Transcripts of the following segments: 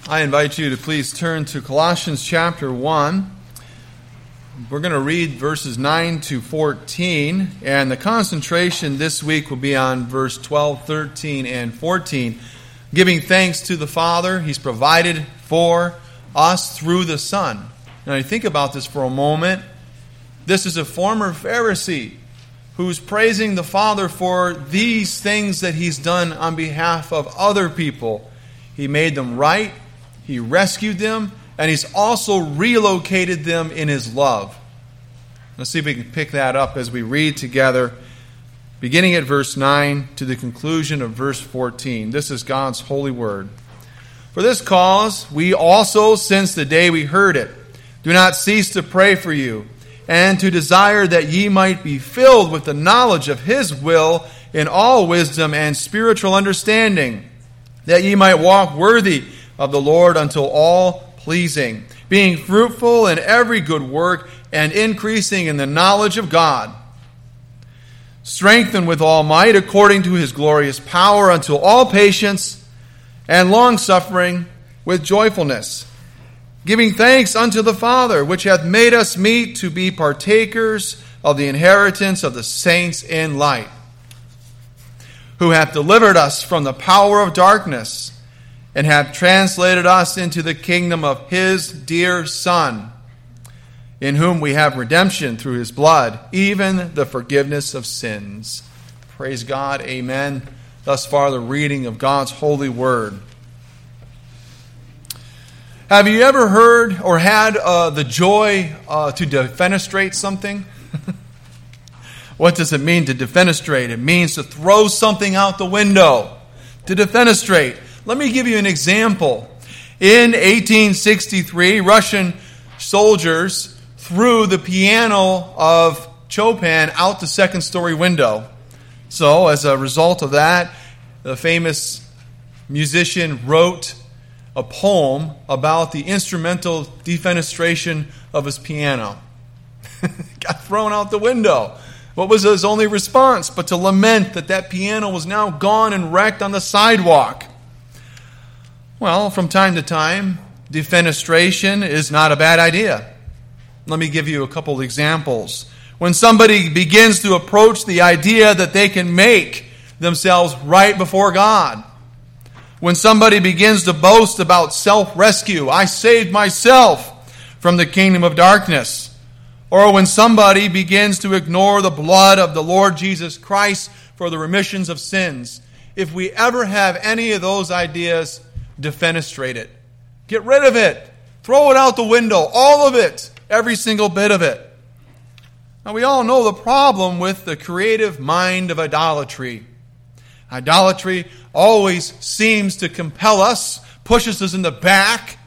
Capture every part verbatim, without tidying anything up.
I invite you to please turn to Colossians chapter one. We're going to read verses nine to fourteen, and the concentration this week will be on verse twelve, thirteen, and fourteen. Giving thanks to the Father, He's provided for us through the Son. Now, you think about this for a moment. This is a former Pharisee who's praising the Father for these things that He's done on behalf of other people. He made them right, He rescued them, and He's also relocated them in His love. Let's see if we can pick that up as we read together, beginning at verse nine to the conclusion of verse fourteen. This is God's holy word. For this cause, we also, since the day we heard it, do not cease to pray for you, and to desire that ye might be filled with the knowledge of His will in all wisdom and spiritual understanding, that ye might walk worthy of the Lord until all pleasing, being fruitful in every good work and increasing in the knowledge of God, strengthened with all might according to His glorious power until all patience and long-suffering with joyfulness, giving thanks unto the Father, which hath made us meet to be partakers of the inheritance of the saints in light, who hath delivered us from the power of darkness, and hath translated us into the kingdom of His dear Son, in whom we have redemption through His blood, even the forgiveness of sins. Praise God. Amen. Thus far, the reading of God's holy word. Have you ever heard or had uh, the joy uh, to defenestrate something? What does it mean to defenestrate? It means to throw something out the window. To defenestrate. Let me give you an example. In eighteen sixty-three, Russian soldiers threw the piano of Chopin out the second-story window. So, as a result of that, the famous musician wrote a poem about the instrumental defenestration of his piano. Got thrown out the window. What was his only response but to lament that that piano was now gone and wrecked on the sidewalk? Well, from time to time, defenestration is not a bad idea. Let me give you a couple examples. When somebody begins to approach the idea that they can make themselves right before God. When somebody begins to boast about self-rescue, I saved myself from the kingdom of darkness. Or when somebody begins to ignore the blood of the Lord Jesus Christ for the remissions of sins. If we ever have any of those ideas, defenestrate it. Get rid of it. Throw it out the window. All of it. Every single bit of it. Now, we all know the problem with the creative mind of idolatry. Idolatry always seems to compel us, pushes us in the back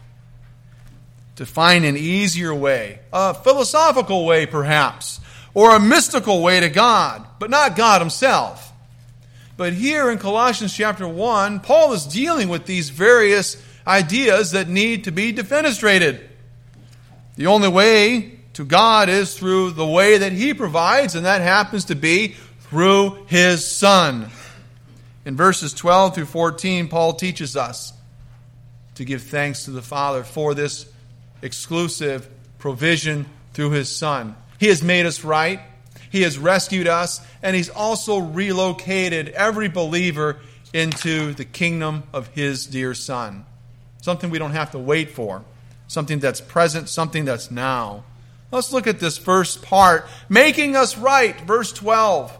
to find an easier way, a philosophical way perhaps, or a mystical way to God, but not God Himself. But here in Colossians chapter one, Paul is dealing with these various ideas that need to be defenestrated. The only way to God is through the way that He provides, and that happens to be through His Son. In verses twelve through fourteen, Paul teaches us to give thanks to the Father for this exclusive provision through His Son. He has made us right. He has rescued us, and He's also relocated every believer into the kingdom of His dear Son. Something we don't have to wait for. Something that's present, something that's now. Let's look at this first part. Making us right, verse twelve.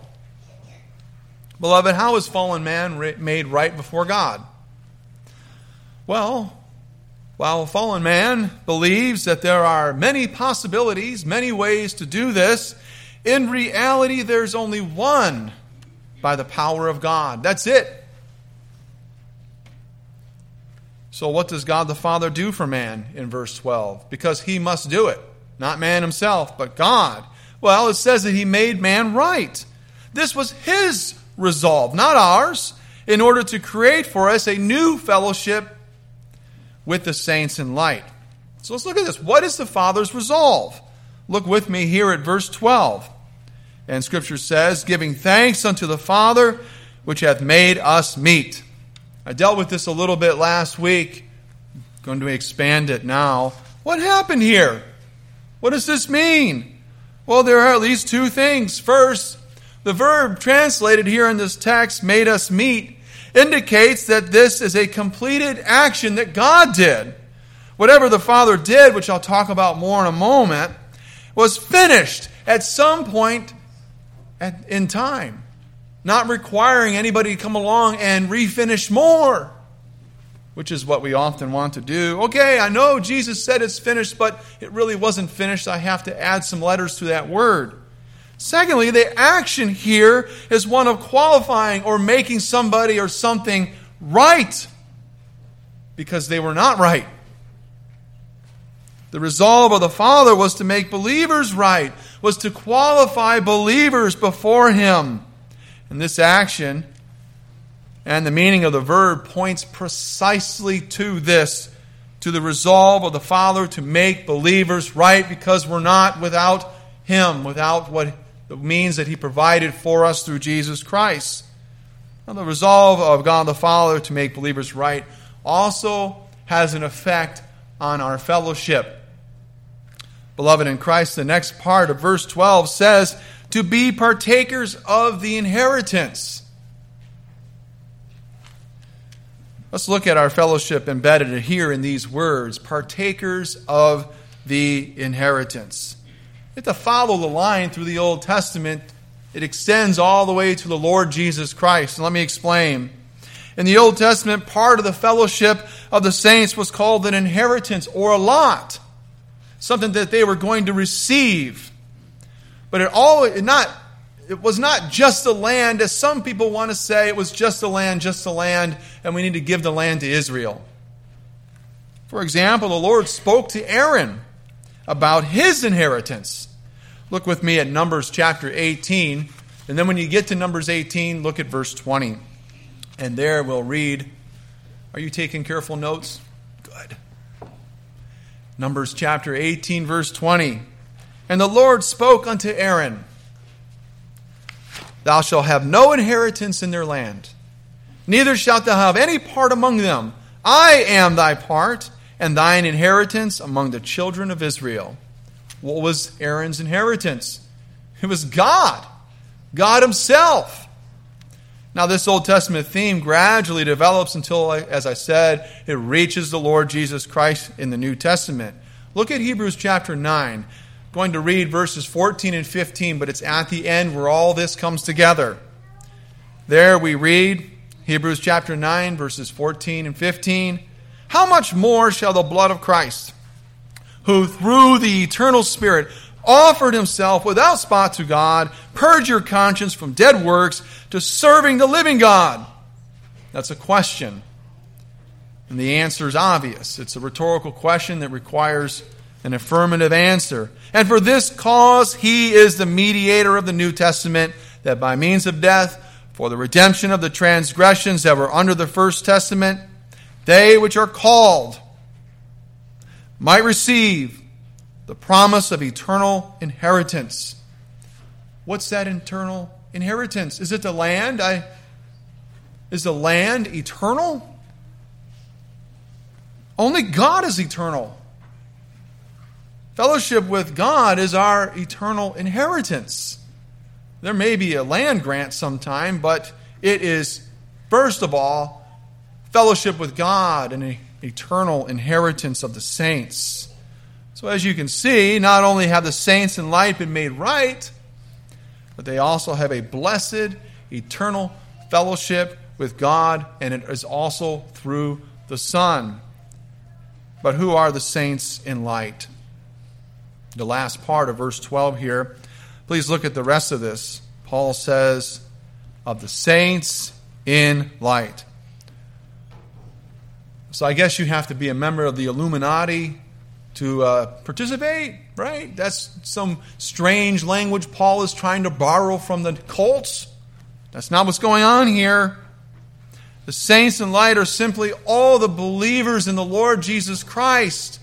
Beloved, how is fallen man made right before God? Well, while fallen man believes that there are many possibilities, many ways to do this, in reality there's only one by the power of God. That's it. So what does God the Father do for man in verse twelve? Because He must do it. Not man himself, but God. Well, it says that He made man right. This was His resolve, not ours, in order to create for us a new fellowship with the saints in light. So let's look at this. What is the Father's resolve? Look with me here at verse twelve. And Scripture says, giving thanks unto the Father, which hath made us meet. I dealt with this a little bit last week. going to expand it now. What happened here? What does this mean? Well, there are at least two things. First, the verb translated here in this text, made us meet, indicates that this is a completed action that God did. Whatever the Father did, which I'll talk about more in a moment, was finished at some point at, in time, not requiring anybody to come along and refinish more, which is what we often want to do. Okay, I know Jesus said it's finished, but it really wasn't finished. I have to add some letters to that word. Secondly, the action here is one of qualifying or making somebody or something right because they were not right. The resolve of the Father was to make believers right, was to qualify believers before Him. And this action and the meaning of the verb points precisely to this, to the resolve of the Father to make believers right because we're not without Him, without what the means that He provided for us through Jesus Christ. Now, the resolve of God the Father to make believers right also has an effect on our fellowship. Beloved in Christ, the next part of verse twelve says, to be partakers of the inheritance. Let's look at our fellowship embedded here in these words, partakers of the inheritance. You have to follow the line through the Old Testament. It extends all the way to the Lord Jesus Christ. And let me explain. In the Old Testament, part of the fellowship of the saints was called an inheritance or a lot, something that they were going to receive. But it all it not it was not just the land, as some people want to say. It was just the land, just the land, and we need to give the land to Israel. For example, the Lord spoke to Aaron about his inheritance. Look with me at Numbers chapter eighteen, and then when you get to Numbers eighteen, look at verse twenty. And there we'll read, are you taking careful notes? Good. Numbers chapter eighteen, verse twenty. And the Lord spoke unto Aaron, thou shalt have no inheritance in their land, neither shalt thou have any part among them. I am thy part, and thine inheritance among the children of Israel. What was Aaron's inheritance? It was God, God Himself. Now, this Old Testament theme gradually develops until, as I said, it reaches the Lord Jesus Christ in the New Testament. Look at Hebrews chapter nine. I'm going to read verses fourteen and fifteen, but it's at the end where all this comes together. There we read, Hebrews chapter nine, verses fourteen and fifteen. How much more shall the blood of Christ, who through the eternal Spirit offered Himself without spot to God, purge your conscience from dead works to serving the living God? That's a question. And the answer is obvious. It's a rhetorical question that requires an affirmative answer. And for this cause He is the mediator of the New Testament, that by means of death, for the redemption of the transgressions that were under the First Testament, they which are called might receive the promise of eternal inheritance. What's that eternal inheritance? Is it the land? I, is the land eternal? Only God is eternal. Fellowship with God is our eternal inheritance. There may be a land grant sometime, but it is, first of all, fellowship with God and an eternal inheritance of the saints. So as you can see, not only have the saints in light been made right, but they also have a blessed, eternal fellowship with God, and it is also through the Son. But who are the saints in light? The last part of verse twelve here. Please look at the rest of this. Paul says, of the saints in light. So I guess you have to be a member of the Illuminati to uh, participate, right? That's some strange language Paul is trying to borrow from the cults. That's not what's going on here. The saints in light are simply all the believers in the Lord Jesus Christ.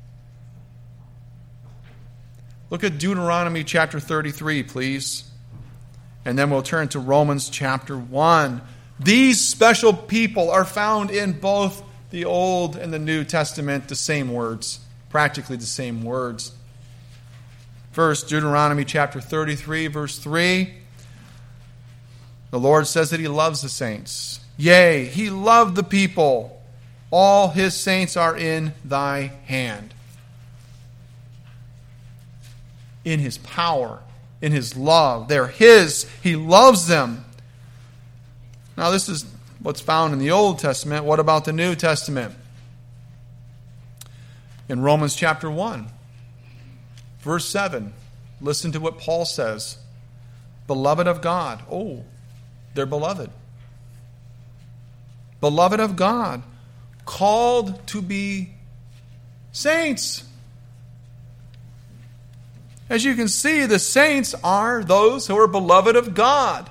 Look at Deuteronomy chapter thirty-three, please. And then we'll turn to Romans chapter one. These special people are found in both the Old and the New Testament the same words, practically the same words. First, Deuteronomy chapter thirty-three, verse three. The Lord says that he loves the saints. Yea, he loved the people. All his saints are in thy hand. In his power, in his love. They're his. He loves them. Now, this is what's found in the Old Testament. What about the New Testament? In Romans chapter one, verse seven, listen to what Paul says. Beloved of God. Oh, they're beloved. Beloved of God, called to be saints. As you can see, the saints are those who are beloved of God.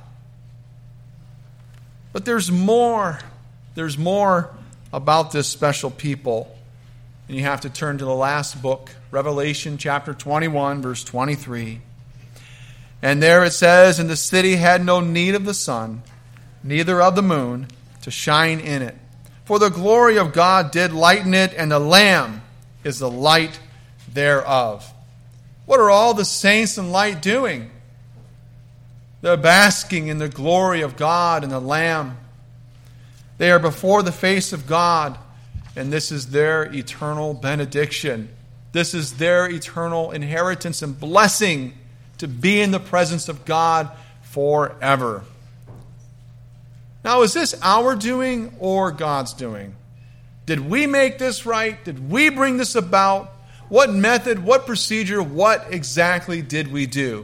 But there's more. There's more about this special people. And you have to turn to the last book, Revelation chapter twenty-one, verse twenty-three. And there it says, and the city had no need of the sun, neither of the moon, to shine in it. For the glory of God did lighten it, and the Lamb is the light thereof. What are all the saints in light doing? They're basking in the glory of God and the Lamb. They are before the face of God, and this is their eternal benediction. This is their eternal inheritance and blessing to be in the presence of God forever. Now, is this our doing or God's doing? Did we make this right? Did we bring this about? What method, what procedure, what exactly did we do?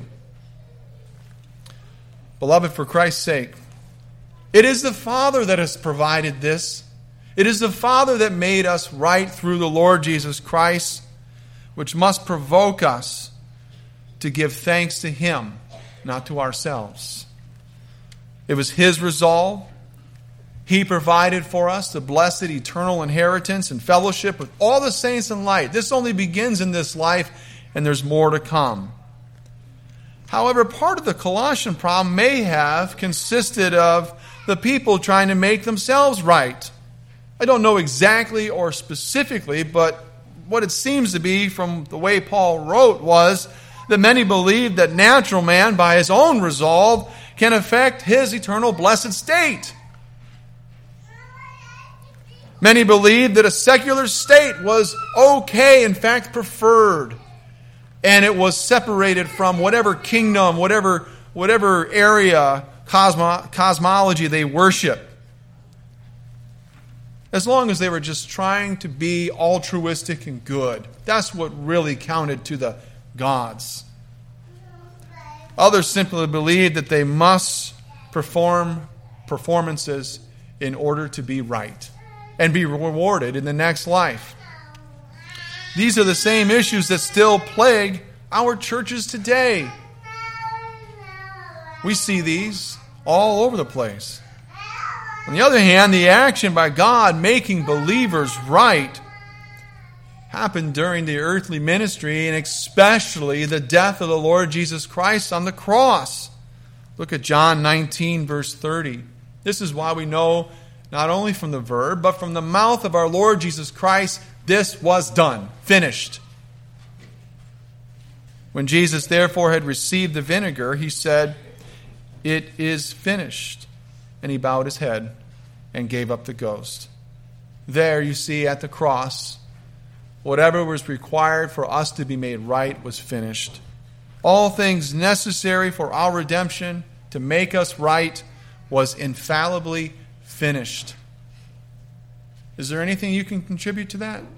Beloved, for Christ's sake, it is the Father that has provided this. It is the Father that made us right through the Lord Jesus Christ, which must provoke us to give thanks to Him, not to ourselves. It was His resolve. He provided for us the blessed eternal inheritance and fellowship with all the saints in light. This only begins in this life, and there's more to come. However, part of the Colossian problem may have consisted of the people trying to make themselves right. I don't know exactly or specifically, but what it seems to be from the way Paul wrote was that many believed that natural man, by his own resolve, can affect his eternal blessed state. Many believed that a secular state was okay, in fact preferred, and it was separated from whatever kingdom, whatever, whatever area, cosmo, cosmology they worship. As long as they were just trying to be altruistic and good. That's what really counted to the gods. Others simply believed that they must perform performances in order to be right and be rewarded in the next life. These are the same issues that still plague our churches today. We see these all over the place. On the other hand, the action by God making believers right happened during the earthly ministry, and especially the death of the Lord Jesus Christ on the cross. Look at John nineteen, verse thirty. This is why we know, not only from the verb, but from the mouth of our Lord Jesus Christ, this was done, finished. When Jesus therefore had received the vinegar, he said, "It is finished." And he bowed his head and gave up the ghost. There you see at the cross, whatever was required for us to be made right was finished. All things necessary for our redemption to make us right was infallibly finished. Is there anything you can contribute to that?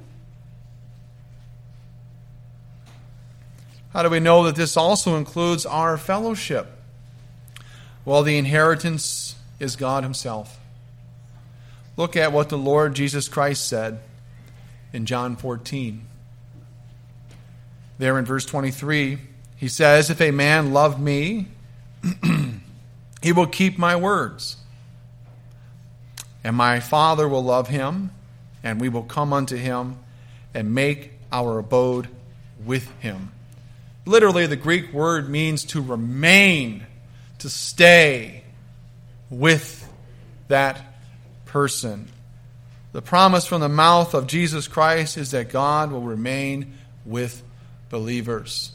How do we know that this also includes our fellowship? Well, the inheritance is God Himself. Look at what the Lord Jesus Christ said in John fourteen. There in verse twenty-three, He says, "If a man love me, he will keep my words. And my Father will love him, and we will come unto him and make our abode with him." Literally, the Greek word means to remain, to stay with that person. The promise from the mouth of Jesus Christ is that God will remain with believers.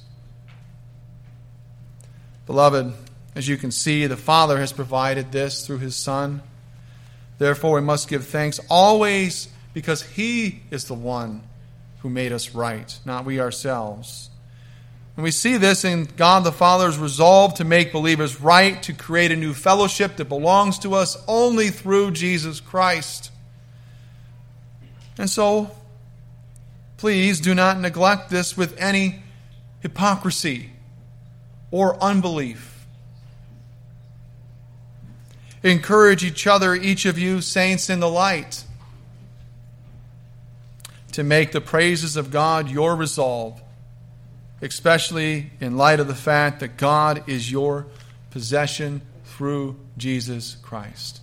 Beloved, as you can see, the Father has provided this through His Son. Therefore, we must give thanks always because He is the one who made us right, not we ourselves. And we see this in God the Father's resolve to make believers right, to create a new fellowship that belongs to us only through Jesus Christ. And so, please do not neglect this with any hypocrisy or unbelief. Encourage each other, each of you saints in the light, to make the praises of God your resolve, especially in light of the fact that God is your possession through Jesus Christ.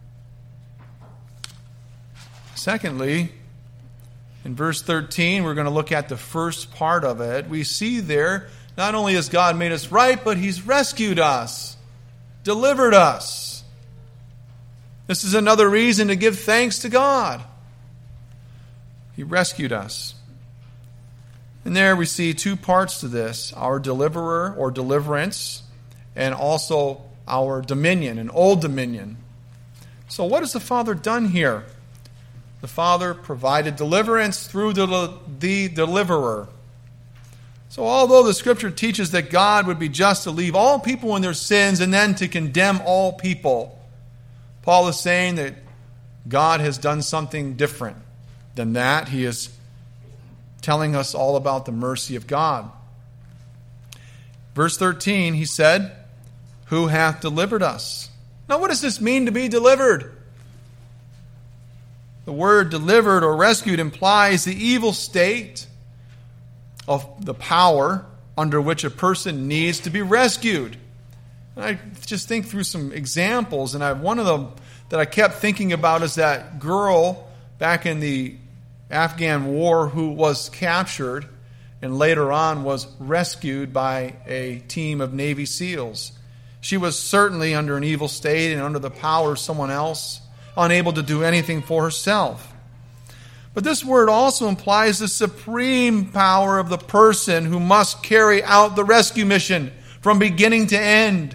Secondly, in verse thirteen, we're going to look at the first part of it. We see there, not only has God made us right, but He's rescued us, delivered us. This is another reason to give thanks to God. He rescued us. And there we see two parts to this, our deliverer or deliverance, and also our dominion, an old dominion. So what has the Father done here? The Father provided deliverance through the, the deliverer. So although the Scripture teaches that God would be just to leave all people in their sins and then to condemn all people, Paul is saying that God has done something different than that. He is telling us all about the mercy of God. Verse thirteen, he said, "Who hath delivered us?" Now what does this mean to be delivered? The word delivered or rescued implies the evil state of the power under which a person needs to be rescued. And I just think through some examples, and I, one of them that I kept thinking about is that girl back in the Afghan war who was captured and later on was rescued by a team of Navy SEALs. She was certainly under an evil state and under the power of someone else, unable to do anything for herself. But this word also implies the supreme power of the person who must carry out the rescue mission from beginning to end.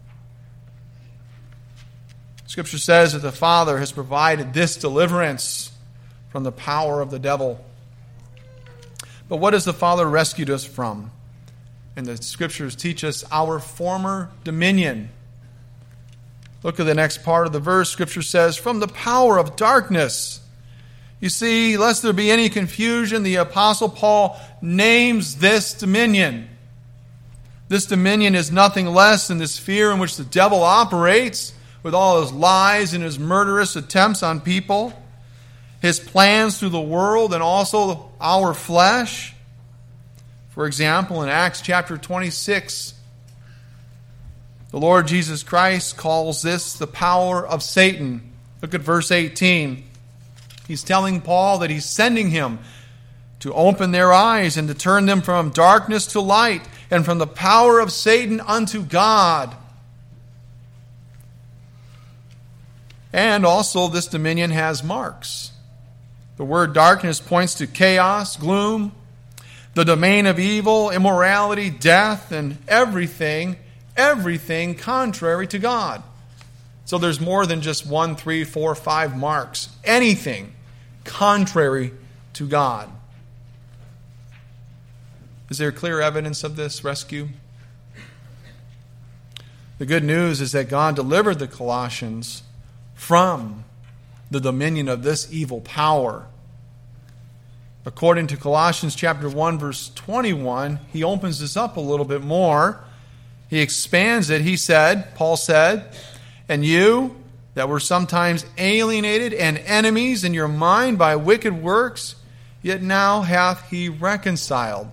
Scripture says that the Father has provided this deliverance from the power of the devil. But what has the Father rescued us from? And the Scriptures teach us our former dominion. Look at the next part of the verse. Scripture says, "From the power of darkness." You see, lest there be any confusion, the Apostle Paul names this dominion. This dominion is nothing less than the sphere in which the devil operates with all his lies and his murderous attempts on people, his plans through the world and also our flesh. For example, in Acts chapter twenty-six, the Lord Jesus Christ calls this the power of Satan. Look at verse eighteen. He's telling Paul that he's sending him to open their eyes and to turn them from darkness to light and from the power of Satan unto God. And also this dominion has marks. The word darkness points to chaos, gloom, the domain of evil, immorality, death, and everything, everything contrary to God. So there's more than just one, three, four, five marks. Anything contrary to God. Is there clear evidence of this rescue? The good news is that God delivered the Colossians from the dominion of this evil power. According to Colossians chapter one, verse twenty-one, he opens this up a little bit more. He expands it. He said, Paul said, "And you that were sometimes alienated and enemies in your mind by wicked works, yet now hath he reconciled."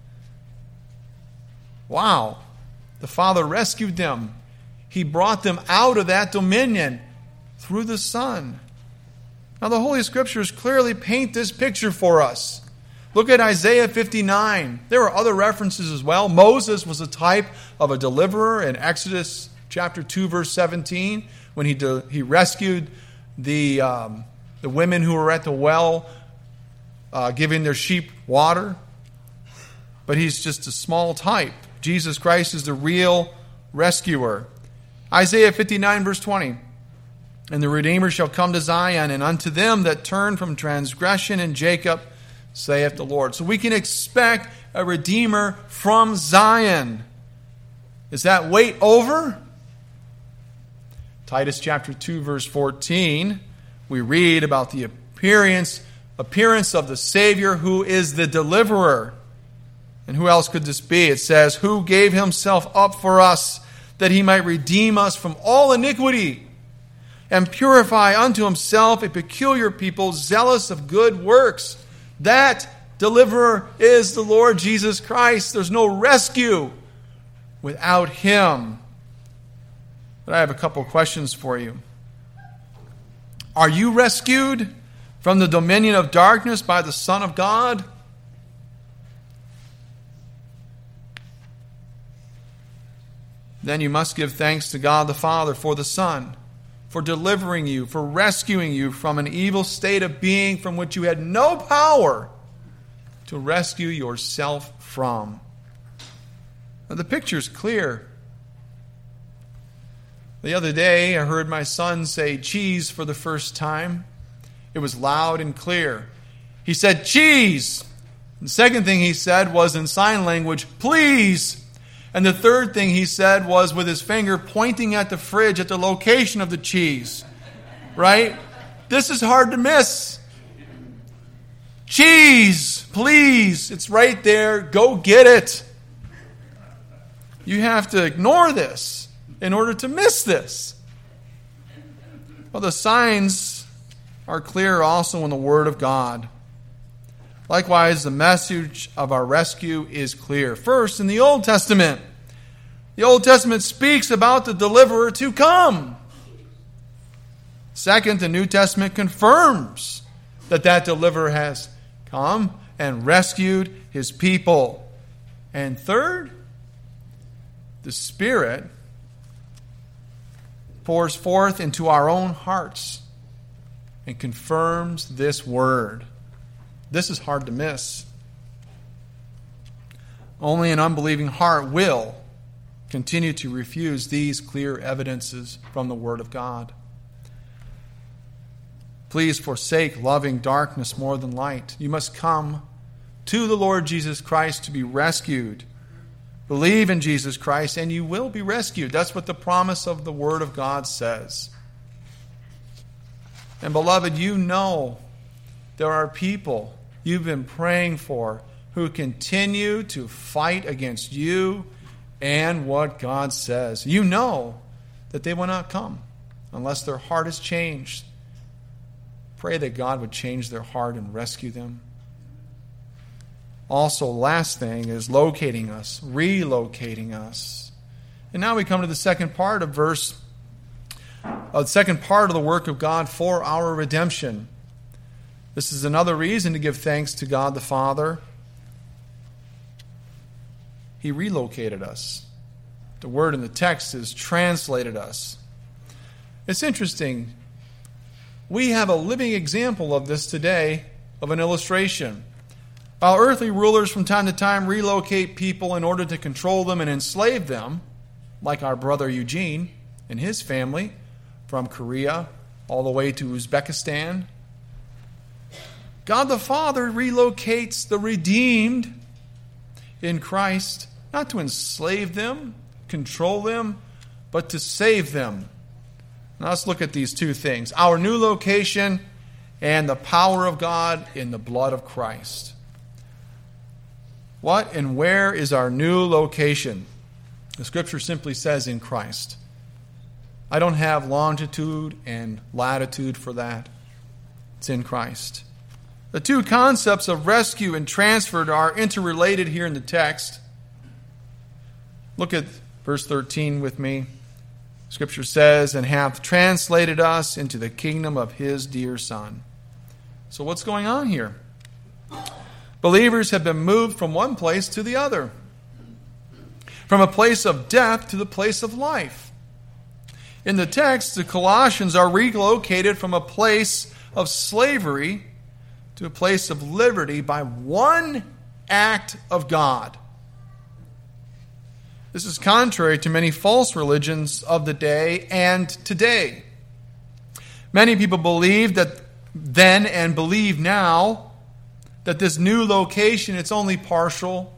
Wow. The Father rescued them. He brought them out of that dominion through the Son. Now the Holy Scriptures clearly paint this picture for us. Look at Isaiah fifty-nine. There are other references as well. Moses was a type of a deliverer in Exodus chapter two, verse seventeen, when he de- he rescued the um, the women who were at the well uh, giving their sheep water. But he's just a small type. Jesus Christ is the real rescuer. Isaiah fifty-nine, verse twenty. And the Redeemer shall come to Zion, and unto them that turn from transgression in Jacob, saith the Lord. So we can expect a Redeemer from Zion. Is that wait over? Titus chapter two, verse fourteen, we read about the appearance, appearance of the Savior who is the deliverer. And who else could this be? It says, who gave himself up for us, that he might redeem us from all iniquity, and purify unto himself a peculiar people, zealous of good works. That deliverer is the Lord Jesus Christ. There's no rescue without him. But I have a couple questions for you. Are you rescued from the dominion of darkness by the Son of God? Then you must give thanks to God the Father for the Son, for delivering you, for rescuing you from an evil state of being from which you had no power to rescue yourself from. Now, the picture's clear. The other day, I heard my son say cheese for the first time. It was loud and clear. He said, cheese. The second thing he said was in sign language, please. And the third thing he said was with his finger pointing at the fridge at the location of the cheese. Right? This is hard to miss. Cheese, please. It's right there. Go get it. You have to ignore this in order to miss this. Well, the signs are clear also in the Word of God. Likewise, the message of our rescue is clear. First, in the Old Testament, the Old Testament speaks about the deliverer to come. Second, the New Testament confirms that that deliverer has come and rescued his people. And third, the Spirit pours forth into our own hearts and confirms this word. This is hard to miss. Only an unbelieving heart will continue to refuse these clear evidences from the Word of God. Please forsake loving darkness more than light. You must come to the Lord Jesus Christ to be rescued. Believe in Jesus Christ and you will be rescued. That's what the promise of the Word of God says. And beloved, you know there are people you've been praying for who continue to fight against you and what God says. You know that they will not come unless their heart is changed. Pray that God would change their heart and rescue them. Also, last thing is locating us, relocating us. And now we come to the second part of verse, uh, the second part of the work of God for our redemption. This is another reason to give thanks to God the Father. He relocated us. The word in the text is translated us. It's interesting. We have a living example of this today, of an illustration. While earthly rulers from time to time relocate people in order to control them and enslave them, like our brother Eugene and his family from Korea all the way to Uzbekistan, God the Father relocates the redeemed in Christ, not to enslave them, control them, but to save them. Now let's look at these two things. Our new location and the power of God in the blood of Christ. What and where is our new location? The Scripture simply says in Christ. I don't have longitude and latitude for that. It's in Christ. The two concepts of rescue and transfer are interrelated here in the text. Look at verse thirteen with me. Scripture says, and hath translated us into the kingdom of his dear Son. So what's going on here? Believers have been moved from one place to the other. From a place of death to the place of life. In the text, the Colossians are relocated from a place of slavery to a place of liberty by one act of God. This is contrary to many false religions of the day and today. Many people believed that then and believe now that this new location, it's only partial.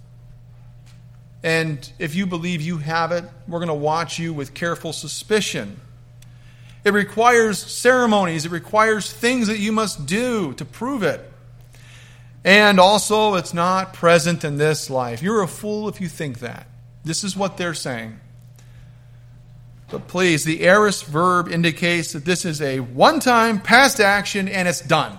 And if you believe you have it, we're going to watch you with careful suspicion. It requires ceremonies. It requires things that you must do to prove it. And also, it's not present in this life. You're a fool if you think that. This is what they're saying. But please, the aorist verb indicates that this is a one-time past action and it's done.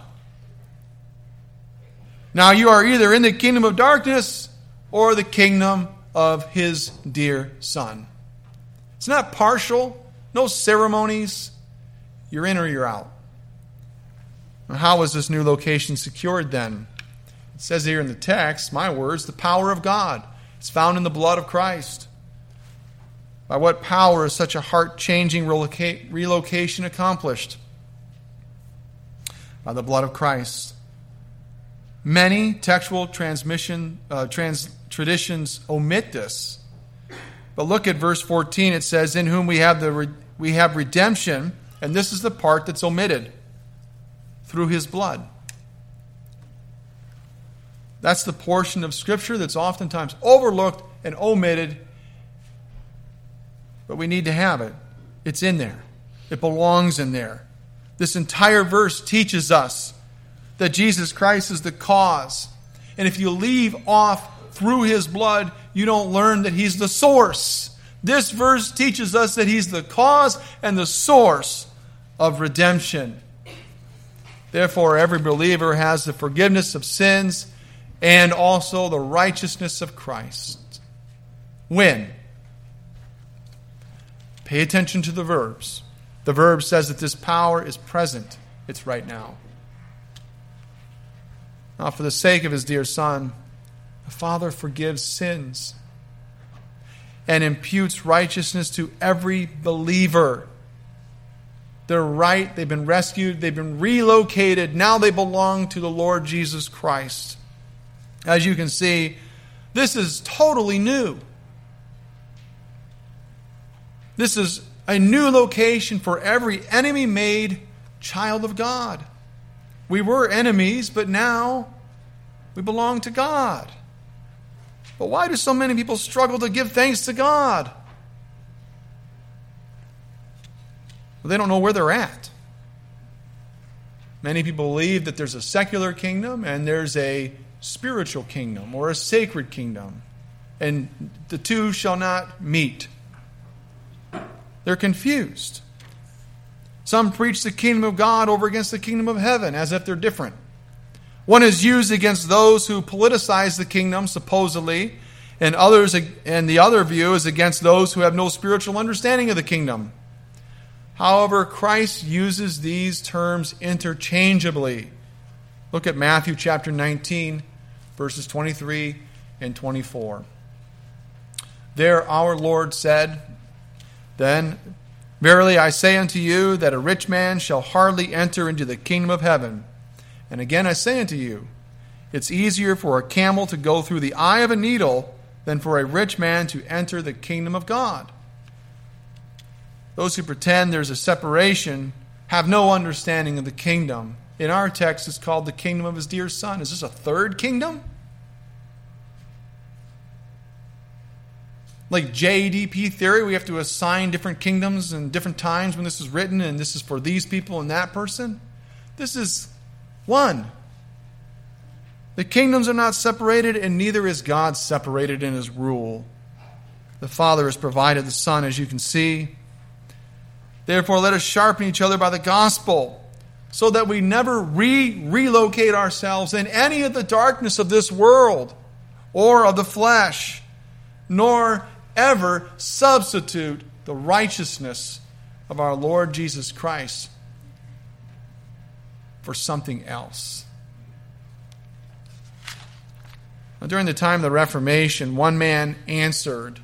Now you are either in the kingdom of darkness or the kingdom of his dear Son. It's not partial, no ceremonies. You're in or you're out. Now, how is this new location secured then? It says here in the text, my words, the power of God. It's found in the blood of Christ. By what power is such a heart-changing relocation accomplished? By the blood of Christ. Many textual transmission uh, trans, traditions omit this. But look at verse fourteen. It says, in whom we have the re- we have redemption, and this is the part that's omitted, through his blood. That's the portion of Scripture that's oftentimes overlooked and omitted. But we need to have it. It's in there. It belongs in there. This entire verse teaches us that Jesus Christ is the cause. And if you leave off through his blood, you don't learn that he's the source. This verse teaches us that he's the cause and the source of redemption. Therefore, every believer has the forgiveness of sins and also the righteousness of Christ. When? Pay attention to the verbs. The verb says that this power is present. It's right now. Now, for the sake of his dear Son, the Father forgives sins and imputes righteousness to every believer. They're right. They've been rescued. They've been relocated. Now they belong to the Lord Jesus Christ. As you can see, this is totally new. This is a new location for every enemy-made child of God. We were enemies, but now we belong to God. But why do so many people struggle to give thanks to God? Well, they don't know where they're at. Many people believe that there's a secular kingdom and there's a spiritual kingdom or a sacred kingdom, and the two shall not meet. They're confused. Some preach the kingdom of God over against the kingdom of heaven as if they're different. One is used against those who politicize the kingdom, supposedly, and others, and the other view is against those who have no spiritual understanding of the kingdom. However, Christ uses these terms interchangeably. Look at Matthew chapter nineteen, verses twenty-three and twenty-four. There our Lord said, then, verily I say unto you that a rich man shall hardly enter into the kingdom of heaven. And again I say unto you, it's easier for a camel to go through the eye of a needle than for a rich man to enter the kingdom of God. Those who pretend there's a separation have no understanding of the kingdom. In our text, it's called the kingdom of his dear Son. Is this a third kingdom? Like J D P theory, we have to assign different kingdoms and different times when this is written, and this is for these people and that person. This is one. The kingdoms are not separated, and neither is God separated in his rule. The Father has provided the Son, as you can see. Therefore, let us sharpen each other by the gospel, so that we never re-relocate ourselves in any of the darkness of this world or of the flesh, nor ever substitute the righteousness of our Lord Jesus Christ for something else. Now, during the time of the Reformation, one man answered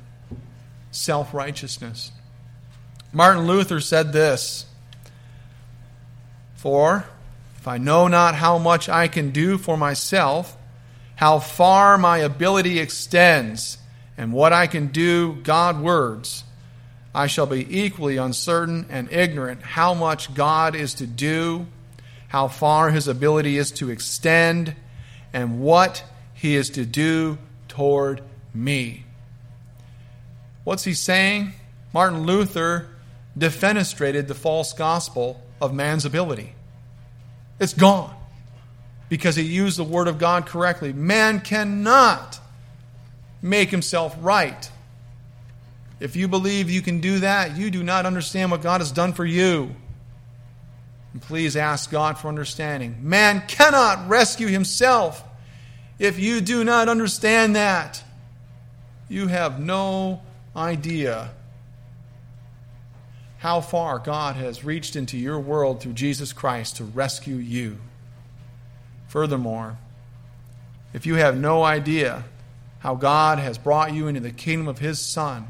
self-righteousness. Martin Luther said this, for If I know not how much I can do for myself, how far my ability extends, and what I can do Godwards, I shall be equally uncertain and ignorant how much God is to do, how far his ability is to extend, and what he is to do toward me. What's he saying? Martin Luther defenestrated the false gospel of man's ability. It's gone because he used the word of God correctly. Man cannot make himself right. If you believe you can do that, you do not understand what God has done for you. And please ask God for understanding. Man cannot rescue himself. If you do not understand that, you have no idea how far God has reached into your world through Jesus Christ to rescue you. Furthermore, if you have no idea how God has brought you into the kingdom of his Son,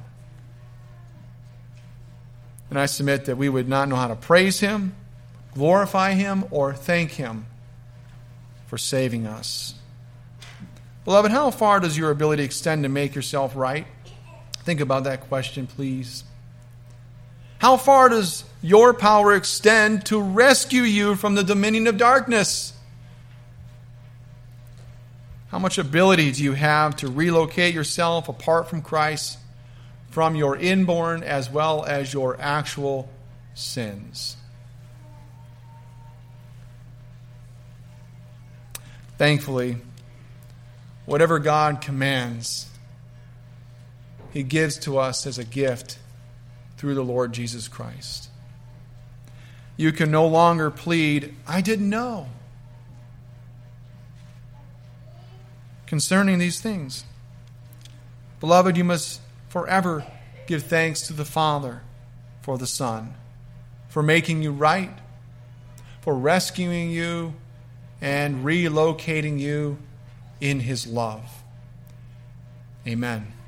then I submit that we would not know how to praise him, glorify him, or thank him for saving us. Beloved, how far does your ability extend to make yourself right? Think about that question, please. How far does your power extend to rescue you from the dominion of darkness? How much ability do you have to relocate yourself apart from Christ, from your inborn as well as your actual sins? Thankfully, whatever God commands, he gives to us as a gift through the Lord Jesus Christ. You can no longer plead, I didn't know, concerning these things. Beloved, you must forever give thanks to the Father for the Son, for making you right, for rescuing you and relocating you in his love. Amen.